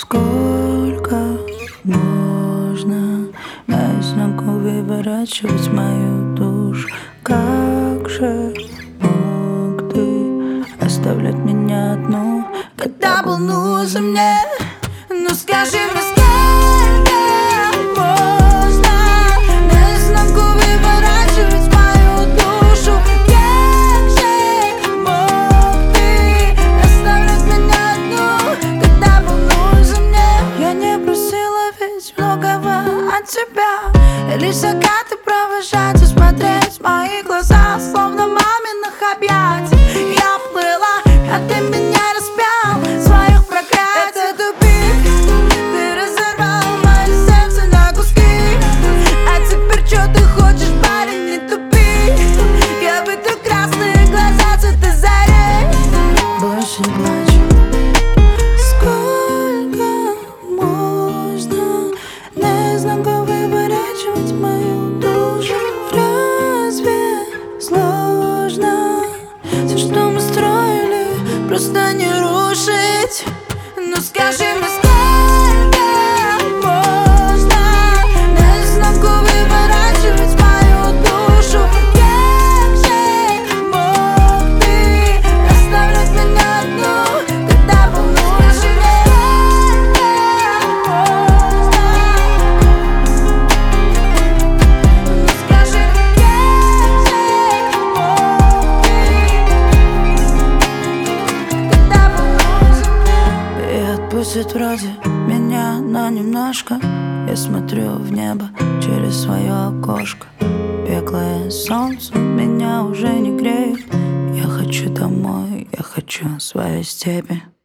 Сколько можно наизнанку выворачивать мою душу? Как же мог ты оставлять меня одну, когда был нужен мне? Ну скажи мне, сколько можно наизнанку выворачивать мою душу? Как же мог ты оставлять меня одну, когда был нужен мне? Я не просила ведь многого от тебя, лишь закаты провожать и смотреть в мои глаза, словно маминых объятий. Я плыла, а ты меня распял в своих проклятиях. Это тупик, ты разорвал мое сердце на куски. А теперь что ты хочешь, парень, не тупи. Я вытру красные глаза цвета зари. Больше не плачь. Сколько можно наизнанку выворачивать мою душу? Разве сложно все, что мы строили, просто не рушить? Ну скажи мне, сколько можно наизнанку выворачивать мою душу? Как же мог ты оставлять меня одну, когда был нужен мне? Ну скажи мне, как же мог ты, когда был нужен мне? И отпустит вроде меня на немножко. Я смотрю в небо через свое окошко. Беглое солнце меня уже не греет. Я хочу домой, я хочу своей степи.